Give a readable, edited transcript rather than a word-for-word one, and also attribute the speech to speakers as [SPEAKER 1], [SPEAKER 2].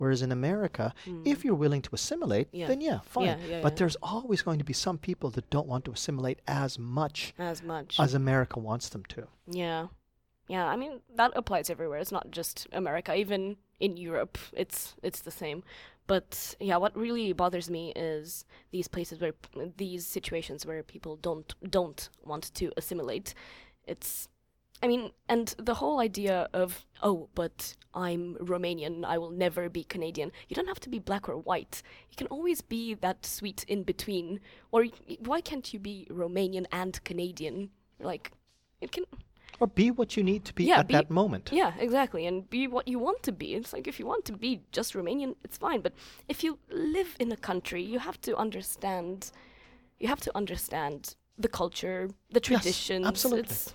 [SPEAKER 1] Whereas in America, if you're willing to assimilate,
[SPEAKER 2] Yeah.
[SPEAKER 1] then yeah, fine.
[SPEAKER 2] Yeah,
[SPEAKER 1] But
[SPEAKER 2] yeah.
[SPEAKER 1] there's always going to be some people that don't want to assimilate as much
[SPEAKER 2] As much.
[SPEAKER 1] as America wants them to.
[SPEAKER 2] Yeah. Yeah, I mean, that applies everywhere. It's not just America. Even in Europe, it's the same. But yeah, what really bothers me is these places where these situations where people don't want to assimilate. It's I mean, and the whole idea of, oh, but I'm Romanian, I will never be Canadian. You don't have to be black or white. You can always be that sweet in between. Or why can't you be Romanian and Canadian? Like, it can.
[SPEAKER 1] Or be what you need to be
[SPEAKER 2] Yeah,
[SPEAKER 1] at that moment.
[SPEAKER 2] Yeah, exactly. And be what you want to be. It's like if you want to be just Romanian, it's fine. But if you live in a country, you have to understand the culture, the traditions.
[SPEAKER 1] absolutely.
[SPEAKER 2] It's